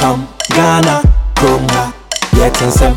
Welcome Ghana, Kromha, Yetinsem.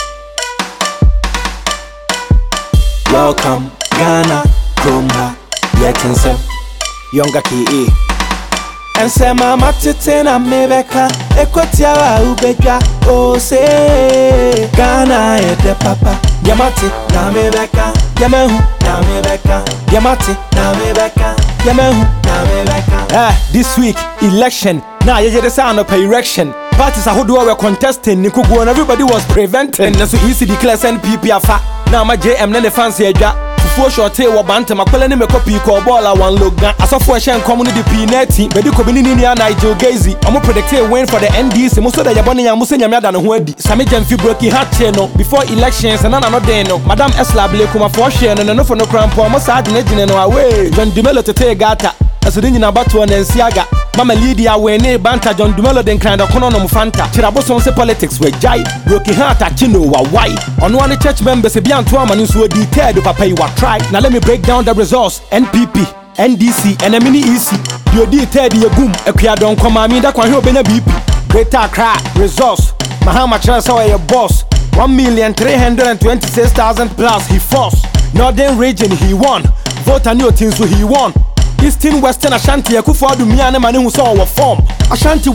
Welcome Ghana, Kromha, Yetinsem. Younger K.E. And say mama titina mebeka Ekwatia ubeja Oh say Ghana ete papa Yamati na mebeka Yamehu na mebeka Yamati na mebeka Yamehu na mebeka. This week election now you hear the sound of erection. Parties are who were contesting Nikugu and everybody was preventing. And so easy declare NPP afa. Now my JM nene fancy eja for short tail banta makwele me copy ko ball one logan asofo shen community p90 bedi ko bini ni Nigel Gazy omo predict win for the NDC mo so da yabone ya mo se nyame ada no ho adi same jamfi broken heart chain no before elections and no den no madam Esla Blekuma for share no for no crampo mo sa de gine no away John Dumelo tete gata aso de nyina bato na nsiaga mama Lydia we ne banta John Dumelo den kind of kono no mfanta chirabo so say politics we jai broken heart achino wa why ono one church members e bia nto amanu so detailed papa you are try. Now let me break down the results. NPP, NDC, and a mini EC. You detailed your boom. Equia don't come at me that one here BP. Greater Accra results. Mahama Chancellor your boss. 1,326,000 plus he forced. Northern region he won. Vote and your team so he won. Eastern Western Ashanti Akufo-Addo Miane Mane who saw our form. Ashanti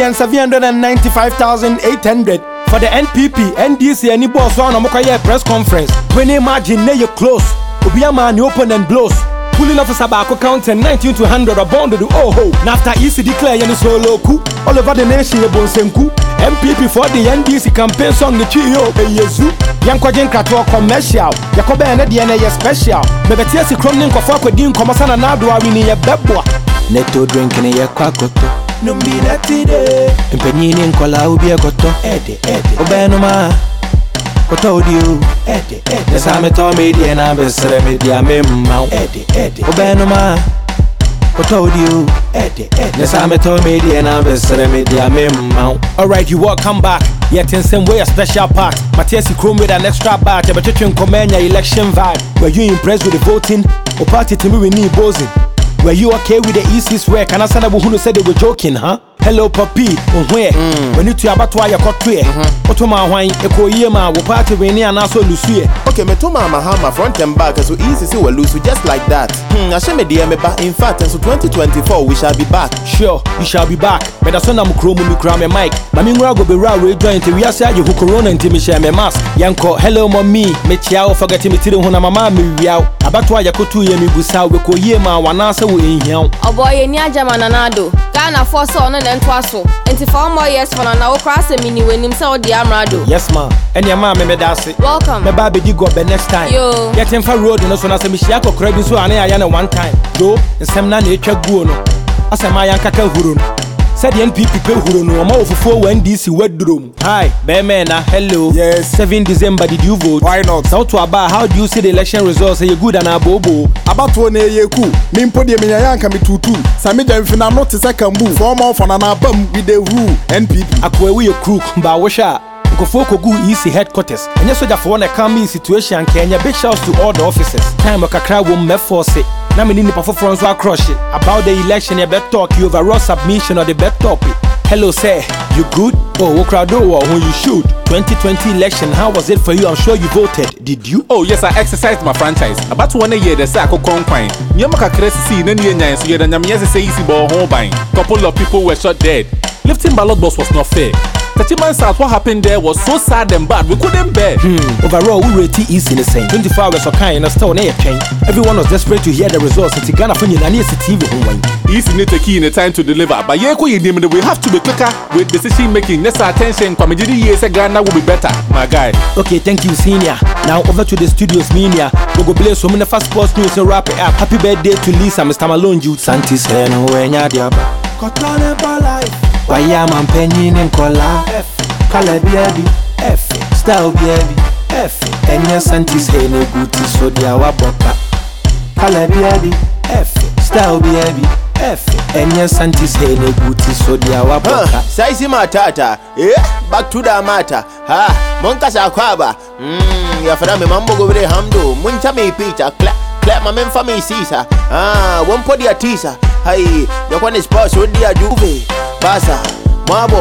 1,795,800. For the NPP, NDC, any boss one a press conference. When you imagine you close, Obiama you open and blows. Pulling officer back counting 19 to 100 a bond to oh ho. After EC declare you solo coup all over the nation you bonsenku. MPP for the NDC campaign song the Chio Yezu. Yankwajen Krato commercial. Yakobe and the special. Maybe Tiasi Cromning for Din Comasana Nadu are in your bebwa. Neto drinking a quacoto. No be that today. Impenini in Kola Ubia Goto. Eddie, Obenoma. What told you? Eddie, yes, I'm a Tommy and I'm a Seremedia Memo. Eddie, Obenoma. What told you? Eddie, yes, I'm a Tommy and I'm a Seremedia Memo. Alright, you will come back. Yet in some way a special part. Matiasi Chrome with an extra bat. But you can command your election vibe. Were you impressed with the voting? Or party to me we need boozing? Were you okay with the EC's work? And I said who said they were joking, huh? Hello, Papi, where? When you to about why you got to Otoma wine, Eco Yema, will party when you and also Lucia. Okay, Metoma Mahama front and back, so easy to lose just like that. I shall me dear me back. In fact, so 2024 we shall be back. Sure, you shall be back. But as soon as I'm chrome me cram mic, Mamingra go be raw joint to we are saying you who corona and Timmy share me mask. Yanko, hello, mommy, Mechiao, forget me till when I'm me out. About why you could to Yemi Busa, we call Yema, one answer in here. Oh boy, in Yajamanado, Ghana for son and Twasso. And 4 more years for an hour cross a mini when himself the Amrado. Yes, ma. And your mamma me that's it. Welcome. My baby did go the next time. Yo. Get him for road and also as a Michiako credit so I one time. Go and some nature guno. As a Mayan Kaka Hurun. Said the NPP Hurun, no more for 4 when DC wet room. Hi, Bemena, hello. Yes. 7 December, did you vote? Why not? South to Aba, how do you see the election results? Are you good and a bobo? About 1 year cool. Mimpo de Minyan can be 2-2. Samija if I'm not a second move. 4 more for an album with the rule. NPP. Akwe we a crook, Bawasha. Kofoko go easy headquarters. And yes, so for one come situation, Kenya big shouts to all the officers. Time of a crowd will me force it. Now me need to perform so I crush it. About the election, you better talk you overall submission or the bet topic. Hello, sir, you good? Oh, what crowd when you shoot? 2020 election, how was it for you? I'm sure you voted. Did you? Oh, yes, I exercised my franchise. About 1 year, the Sako Conquine. Yamaka Cressy, Nanya, so you're the Namias say easy ball home buying. Couple of people were shot dead. Lifting ballot box was not fair. 30 months out, what happened there was so sad and bad, we couldn't bear. Overall, we rate easy in the same. 24 hours of kind and still near change. Everyone was desperate to hear the results. It's Ghana for you and it's TV home. Easy need to key in the time to deliver. But yeah, we have to be quicker with decision making. Let's attention. Comedy years Ghana will be better, my guy. Okay, thank you, senior. Now over to the studios, media. We go play so many fast sports news and wrap it up. Happy birthday to Lisa, Mr. Malone, Jude Santis, and Wenya Diaba. Cotton for life. Why am I penny in Kola? F. Color baby. F. Style baby. F. And yes, Santis, Henny, good to so the our boca. Color baby. F. Style baby. F. And yes, Santis, Henny, good to so the our boca. Size matata. Back to the matter. Ha. Monkasa Kwaba. Yaframe Mambo go very hamdo. Muncha me pizza. Clap my men for me, Caesar. One podi a teaser. Hey, the one is boss, what dia juve. Basa, Mabo,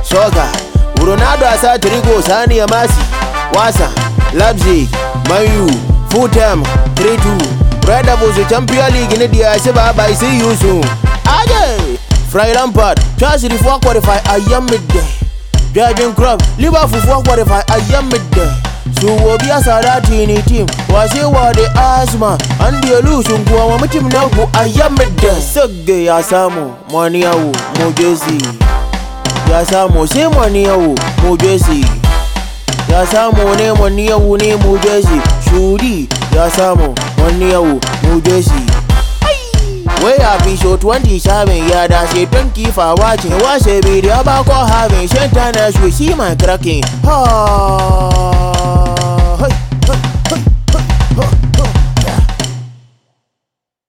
Soccer, Ronaldo asa 3 goals, Sani Amasi, Wasa, Leipzig, Man U, Fulham, 3-2. Red Devils the Champions League in the Aseba by see you soon. Aye, Fry Lampard, Chelsea for qualify, I am midday. Judging Club, Liverpool for qualify, I am midday. So we'll be a Saratini team. Was it what the asthma and the illusion go on with him now? I am midday. Sugge Yasamo, Maniau, Mojesi. Yasamo, say Maniau, Mojesi. Yasamo, name Maniau, name Mojesi. Shudi, Yasamo, Maniau, Mojesi. We have been show 27 years, that's a 20 for watching. Watch a video about having Satan as we see my cracking.